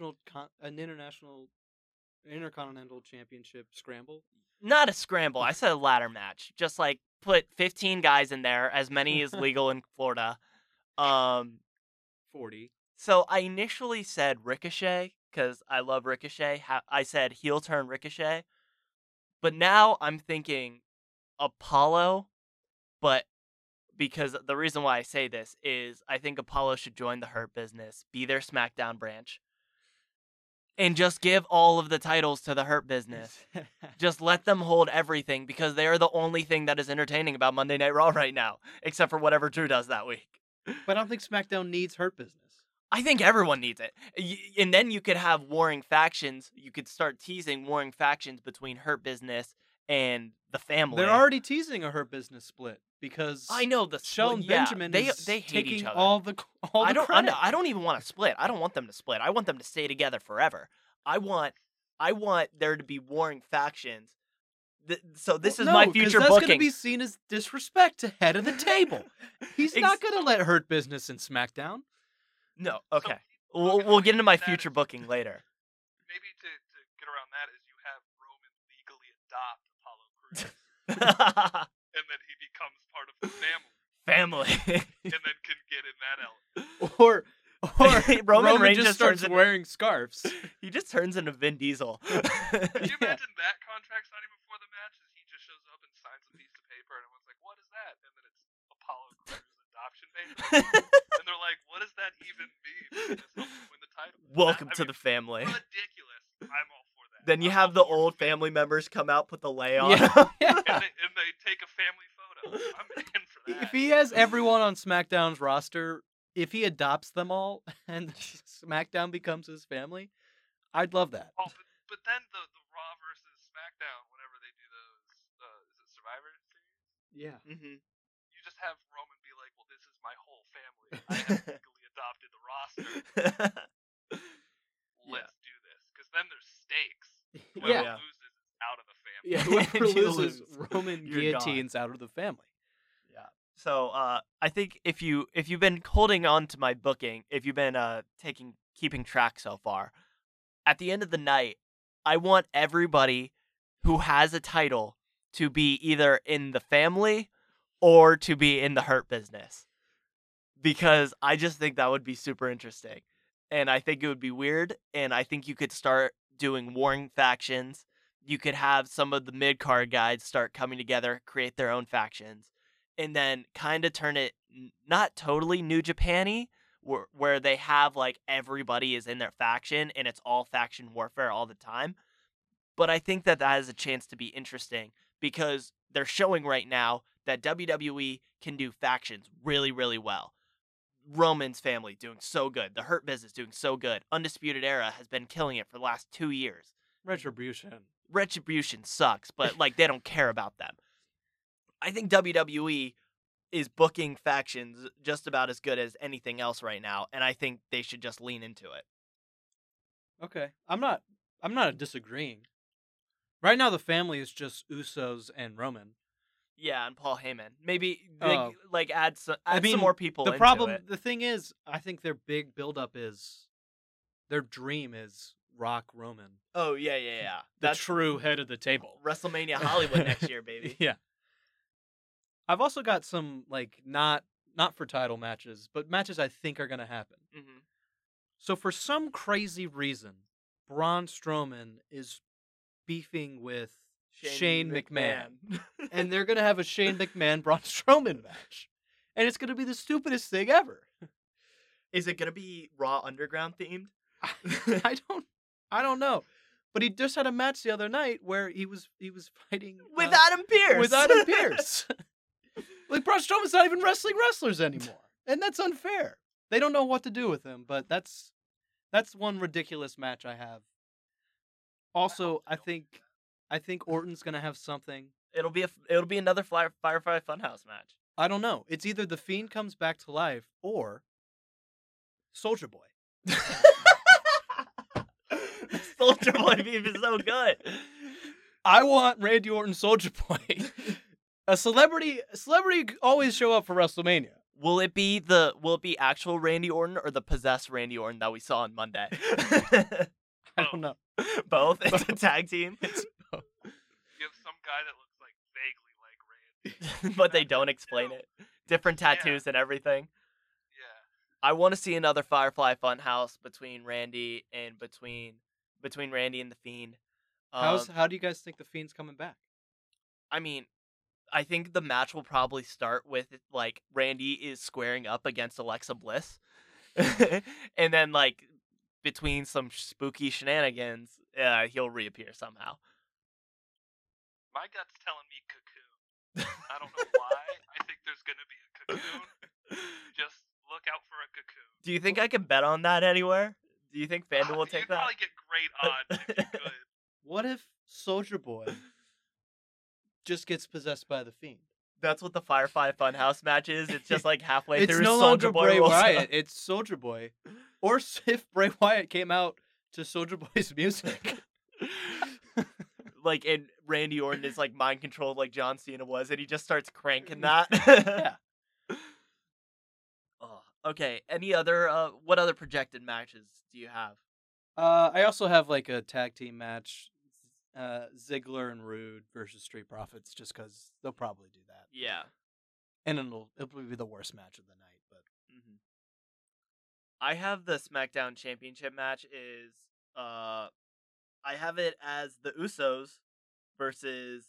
intercontinental championship scramble. Not a scramble. I said a ladder match. Just, like, put 15 guys in there, as many as legal in Florida. 40. So I initially said Ricochet because I love Ricochet. I said heel turn Ricochet, but now I'm thinking Apollo. But because the reason why I say this is I think Apollo should join the Hurt Business, be their SmackDown branch, and just give all of the titles to the Hurt Business. Just let them hold everything because they are the only thing that is entertaining about Monday Night Raw right now, except for whatever Drew does that week. But I don't think SmackDown needs Hurt Business. I think everyone needs it. And then you could have warring factions. You could start teasing warring factions between Hurt Business and the family. They're already teasing a Hurt Business split. because I know the Shelton yeah, Benjamin they is hate taking each other. all the I don't credit. I don't even want to split. I don't want them to split. I want them to stay together forever. I want there to be warring factions. So this is my No, 'cause future that's booking. gonna be seen as disrespect to head of the table. He's not Ex- gonna let Hurt Business in SmackDown. No, okay. So, We'll get into my that future is- booking later. Maybe to get around that is you have Roman legally adopt Apollo Crews, and then he becomes part of the family, Family. and then can get in that element. Or Roman Reigns just just starts turns into- wearing scarves. He just turns into Vin Diesel. Can you Yeah. imagine that contract signing before the match? Is he just shows up and signs a piece of paper, and everyone's like, "What is that?" And then it's Apollo Crews adoption paper, and they're like, "What does that even mean?" And it's helping win the title. Welcome I to mean, the family. Ridiculous. I'm all for that. Then you I'm have all the for old family. family members come out, put the lei on. Yeah. and they take a family photo. I'm in for that. If he has everyone on SmackDown's roster, if he adopts them all and SmackDown becomes his family, I'd love that. Oh, but then the Raw versus SmackDown, whenever they do those, is it Survivor Series? Yeah. hmm You just have Roman be like, "Well, this is my whole family. I have legally adopted the roster. Let's do this." Because then there's stakes. Whoever Yeah. loses is out of the family. Yeah, whoever If you loses, lose, Roman you're gone. guillotines out of the family. Yeah. So I think if you've been holding on to my booking, if you've been keeping track so far, at the end of the night, I want everybody who has a title to be either in the family or to be in the Hurt Business. Because I just think that would be super interesting. And I think it would be weird, and I think you could start doing warring factions. You could have some of the mid-card guys start coming together, create their own factions, and then kind of turn it not totally New Japan-y, where they have like everybody is in their faction and it's all faction warfare all the time. But I think that has a chance to be interesting because they're showing right now that WWE can do factions really, really well. Roman's family doing so good. The Hurt Business doing so good. Undisputed Era has been killing it for the last 2 years. Retribution. Retribution sucks, but like they don't care about them. I think WWE is booking factions just about as good as anything else right now, and I think they should just lean into it. Okay. I'm not disagreeing. Right now the family is just Usos and Roman. Yeah, and Paul Heyman. Maybe Oh. like add some mean, some more people. The into problem, it. the thing is, I think their big buildup is, their dream is Rock Roman, Oh yeah. the true head of the table. WrestleMania Hollywood next year, baby. Yeah. I've also got some like not for title matches, but matches I think are gonna happen. Mm-hmm. So for some crazy reason, Braun Strowman is beefing with Shane McMahon. And they're gonna have a Shane McMahon Braun Strowman match, and it's gonna be the stupidest thing ever. Is it gonna be Raw Underground themed? I don't know, but he just had a match the other night where he was fighting With Adam Pearce. with Adam Pearce. Like Braun Strowman's not even wrestling wrestlers anymore, and that's unfair. They don't know what to do with him, but that's one ridiculous match I have. Also, I think Orton's gonna have something. It'll be another Firefly Funhouse match. I don't know. It's either the Fiend comes back to life or Soldier Boy. Soldier Boy beef is so good. I want Randy Orton Soldier Boy. A celebrity always show up for WrestleMania. Will it be actual Randy Orton or the possessed Randy Orton that we saw on Monday? I don't know. Both. It's a tag team, You have some guy that looks like vaguely like Randy. but they don't explain it. Different tattoos and everything. Yeah. I want to see another Firefly Funhouse between Randy and Randy and the Fiend. How do you guys think the Fiend's coming back? I mean, I think the match will probably start with like Randy is squaring up against Alexa Bliss, and then like between some spooky shenanigans, he'll reappear somehow. My gut's telling me Cocoon. I don't know why. I think there's gonna be a Cocoon. Just look out for a Cocoon. Do you think I can bet on that anywhere? Do you think FanDuel will take You'd that? probably get great odds if you could. What if Soldier Boy just gets possessed by the Fiend? That's what the Firefly Funhouse match is. It's just like halfway It's through no Soldier longer Boy Bray rolls Wyatt. up. It's Soldier Boy. Or if Bray Wyatt came out to Soldier Boy's music. Like, and Randy Orton is like mind controlled like John Cena was, and he just starts cranking that. Yeah. Oh, okay. Any other? What other projected matches do you have? I also have like a tag team match. Ziggler and Rude versus Street Profits, just because they'll probably do that. Yeah. And it'll be the worst match of the night. But I have the SmackDown Championship match is I have it as the Usos versus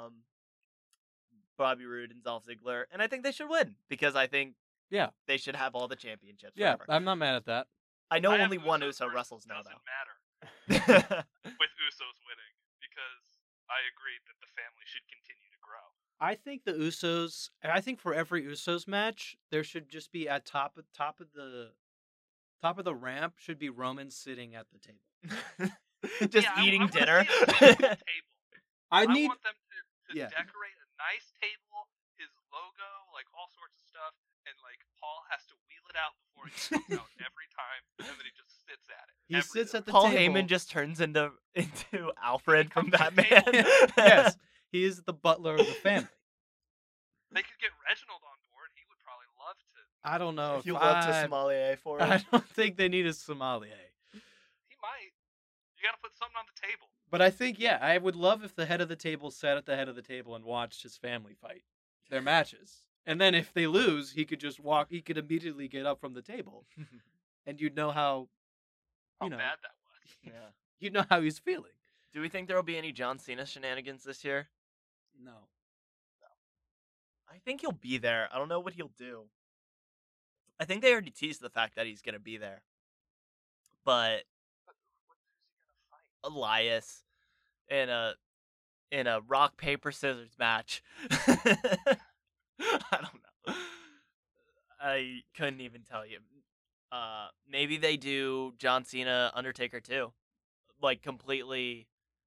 Bobby Roode and Dolph Ziggler, and I think they should win because I think they should have all the championships. yeah, forever. I'm not mad at that. I know I have only one Usos Uso versus wrestles now doesn't though. matter with Usos winning because I agree that the family should continue to grow. I think the Usos. I think for every Usos match, there should just be at top of the ramp should be Roman sitting at the table. Just Yeah, eating I want dinner. to see a table. I I need. want them to Yeah. decorate a nice table, his logo, like all sorts of stuff, and like Paul has to wheel it out before he comes out every time, and then he just sits at it. He every sits time. at the Paul table. Heyman just turns into Alfred from becomes the Batman. table. Yes, he is the butler of the family. They could get Reginald on board. He would probably love to. I don't know. If you if love to I- sommelier for I it. don't think they need a sommelier. He might. You got to put something on the table. But I think, yeah, I would love if the head of the table sat at the head of the table and watched his family fight their matches. And then if they lose, he could just walk, he could immediately get up from the table. And you'd know how, How know. bad that was. Yeah. you'd know how he's feeling. Do we think there will be any John Cena shenanigans this year? No. I think he'll be there. I don't know what he'll do. I think they already teased the fact that he's gonna be there. But Elias in a rock paper scissors match. I don't know. I couldn't even tell you. Maybe they do John Cena Undertaker too. Like completely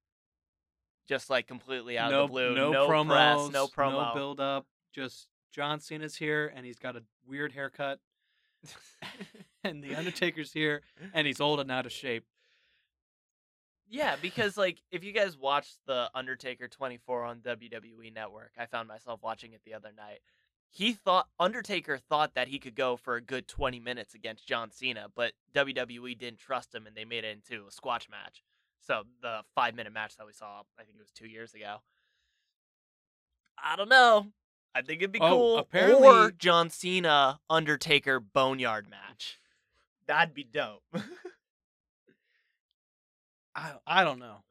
out of the blue. No promos, press, no promo. no build up. Just John Cena's here and he's got a weird haircut. And the Undertaker's here and he's old and out of shape. Yeah, because like if you guys watched the Undertaker 24 on WWE Network, I found myself watching it the other night. Undertaker thought that he could go for a good 20 minutes against John Cena, but WWE didn't trust him and they made it into a squash match. So the 5-minute match that we saw, I think it was 2 years ago. I don't know. I think it'd be cool. apparently- Or John Cena Undertaker Boneyard match. That'd be dope. I don't know.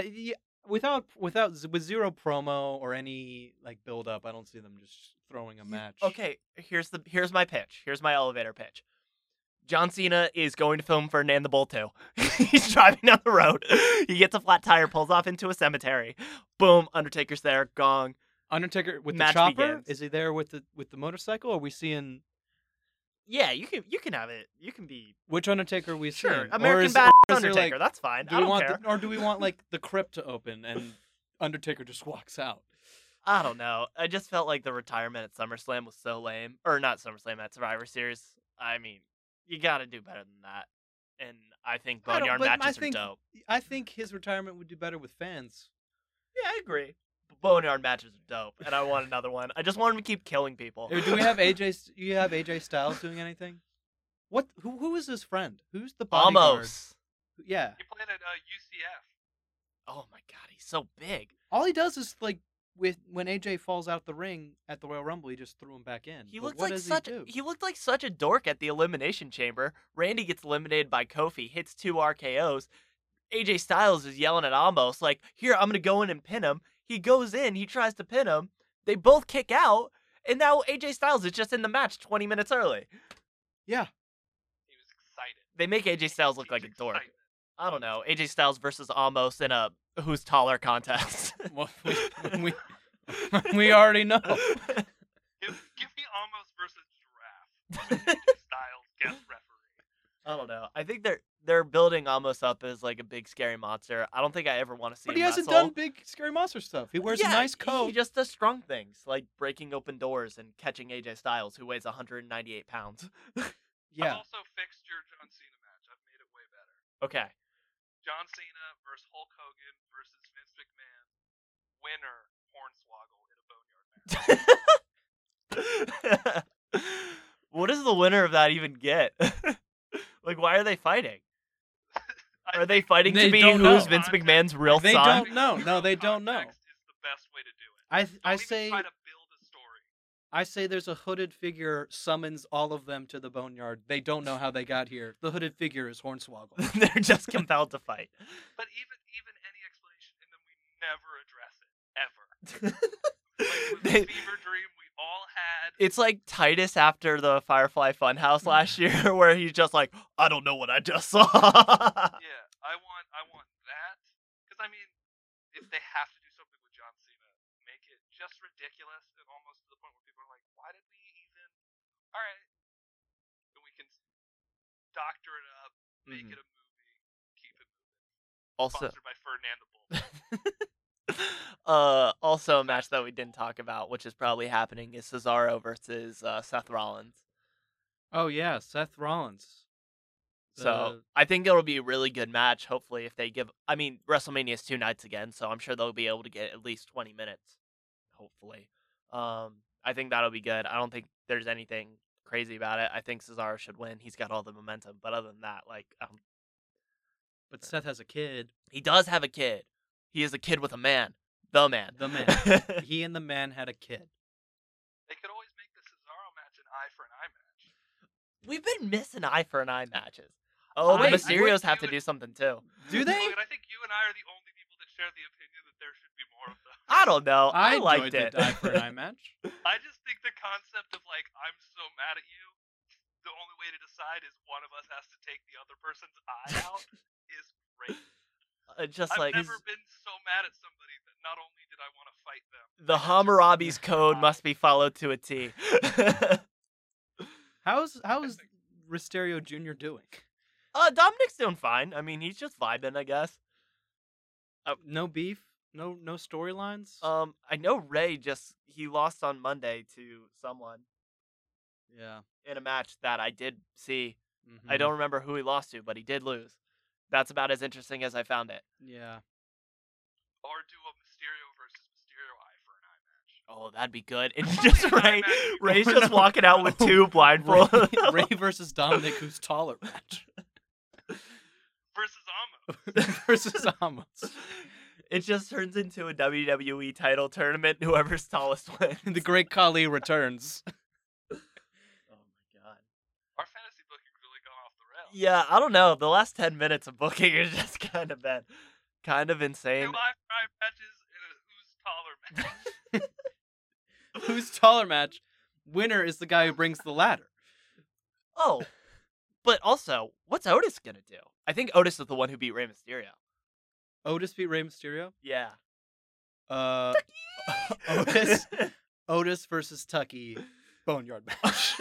With zero promo or any like build up, I don't see them just throwing a match. Okay, here's my pitch. Here's my elevator pitch. John Cena is going to film Ferdinand the Bull 2. He's driving down the road. He gets a flat tire, pulls off into a cemetery. Boom, Undertaker's there, gong. Undertaker with Match the chopper. begins. Is he there with the motorcycle? Or are we seeing Yeah, you can have it. You can be which Undertaker are we seeing? sure Or American is- Badass or is there, Undertaker. like, That's fine. do I we don't want care. or do we want like the crypt to open and Undertaker just walks out? I don't know. I just felt like the retirement at SummerSlam was so lame. Or not SummerSlam, at Survivor Series. I mean, you got to do better than that. And I think I don't- Boneyard but I matches think- are dope. I think his retirement would do better with fans. Yeah, I agree. But Boneyard matches are dope, and I want another one. I just want him to keep killing people. Do we have AJ? You have AJ Styles doing anything? What? Who is his friend? Who's the bodyguard? Almost. Yeah. He played at UCF. Oh my god, he's so big. All he does is like when AJ falls out the ring at the Royal Rumble, he just threw him back in. He But looked what like does such he do? he looked like such a dork at the Elimination Chamber. Randy gets eliminated by Kofi, hits 2 RKOs. AJ Styles is yelling at Almost like, "Here, I'm gonna go in and pin him." He goes in, he tries to pin him. They both kick out, and now AJ Styles is just in the match 20 minutes early. Yeah. He was excited. They make AJ Styles look He like was a dork. excited. I don't know. AJ Styles versus Almost in a who's taller contest. Well, we already know. Give me Almost versus Giraffe. AJ Styles guest referee. I don't know. I think they're building Amos up as like a big scary monster. I don't think I ever want to see But him he hasn't wrestle. done big scary monster stuff. He wears Yeah, a nice coat. He just does strong things like breaking open doors and catching AJ Styles, who weighs 198 pounds. Yeah. I've also fixed your John Cena match. I've made it way better. Okay. John Cena versus Hulk Hogan versus Vince McMahon. Winner, Hornswoggle in a boneyard match. What does the winner of that even get? Like, why are they fighting? Are they fighting They to be don't who's know. Vince McMahon's real They son? don't know. No, they don't know. Context is the best way to do it. I Don't even say try to build a story. I say there's a hooded figure summons all of them to the boneyard. They don't know how they got here. The hooded figure is Hornswoggle. They're just compelled to fight. But even any explanation, and then we never address it ever. Like it was a fever dream we all had. It's like Titus after the Firefly Funhouse last year, where he's just like, I don't know what I just saw. Yeah, I want that. Because I mean, if they have to do something with John Cena, make it just ridiculous and almost to the point where people are like, why did we even? All right, and we can doctor it up, make it a movie, keep it moving. Also, Sponsored by Fernando Bull. also a match that we didn't talk about, which is probably happening, is Cesaro versus Seth Rollins. Oh yeah, Seth Rollins. So I think it'll be a really good match. Hopefully, if they give, I mean, WrestleMania is 2 nights again, so I'm sure they'll be able to get at least 20 minutes. Hopefully, I think that'll be good. I don't think there's anything crazy about it. I think Cesaro should win. He's got all the momentum. But other than that, like, But Seth has a kid. he does have a kid. He is a kid with a man. The man. The man. He and the man had a kid. They could always make the Cesaro match an eye for an eye match. We've been missing eye for an eye matches. Oh, the Wait, Mysterios wait, have to you- do something too. Do they? Logan, I think you and I are the only people that share the opinion that there should be more of those. I don't know. I liked enjoyed it. the eye for an eye match. I just think the concept of like I'm so mad at you, the only way to decide is one of us has to take the other person's eye out is great. Just I've like never been so mad at somebody that not only did I want to fight them. the Hammurabi's code must be followed to a T. How's Mysterio Jr. doing? Dominic's doing fine. I mean, he's just vibing, I guess. No beef? No storylines? I know Ray he lost on Monday to someone Yeah. in a match that I did see. Mhm. I don't remember who he lost to, but he did lose. That's about as interesting as I found it. Yeah. Or do a Mysterio versus Mysterio eye for an eye match. Oh, that'd be good. And Probably just an eye Ray, match. Ray's No, just walking out with 2 blindfold. Ray versus Dominic, who's taller match. Versus Amo. versus Amos. It just turns into a WWE title tournament. Whoever's tallest wins. The Great Khali returns. Oh my god. Our fantasy booking's really gone off the rails. Yeah, I don't know. The last 10 minutes of booking is just kind of been kind of 2 insane. eye for eye matches and a who's taller match. Who's taller match? Winner is the guy who brings the ladder. Oh, but also, what's Otis gonna do? I think Otis is the one who beat Rey Mysterio. Otis beat Rey Mysterio. Yeah. Otis versus Tucky boneyard match.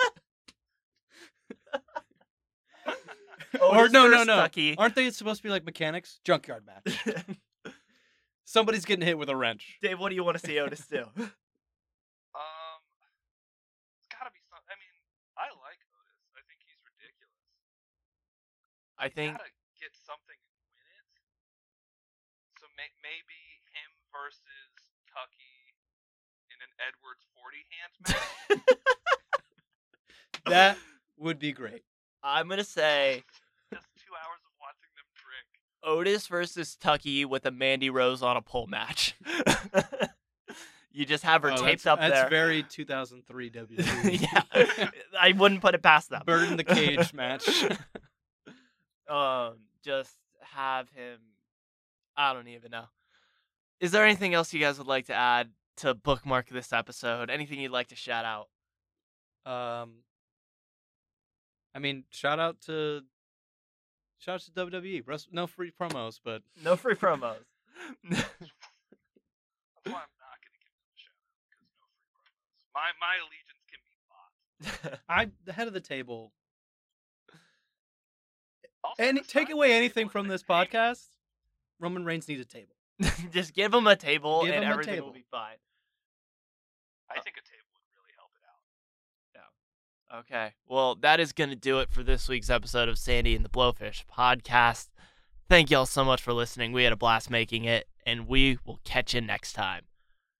Or Otis no. versus Tucky. Aren't they supposed to be like mechanics? Junkyard match. Somebody's getting hit with a wrench. Dave, what do you want to see Otis do? It's gotta be something. I mean, I like Otis. I think he's ridiculous. I think Gotta get something and win it. So maybe him versus Tucky in an Edwards 40-hand match. That would be great. I'm gonna say Just 2 hours of watching them drink. Otis versus Tucky with a Mandy Rose on a pole match. You just have her Oh, taped that's, up that's there. very 2003 WWE. Yeah, I wouldn't put it past them. Bird in the cage match. Just have him. I don't even know. Is there anything else you guys would like to add to bookmark this episode? Anything you'd like to shout out? I mean, shout out to WWE. No free promos, but No free promos. That's why I'm not gonna give them a shout out because no free promos. My allegiance can be bought. the head of the table. Also, And the take size away of the anything table from is this insane. podcast. Roman Reigns needs a table. Just give him a table Give and him a everything table. will be fine. I think a table would really help it out. Okay. Well, that is going to do it for this week's episode of Sandy and the Blowfish podcast. Thank y'all so much for listening. We had a blast making it, and we will catch you next time.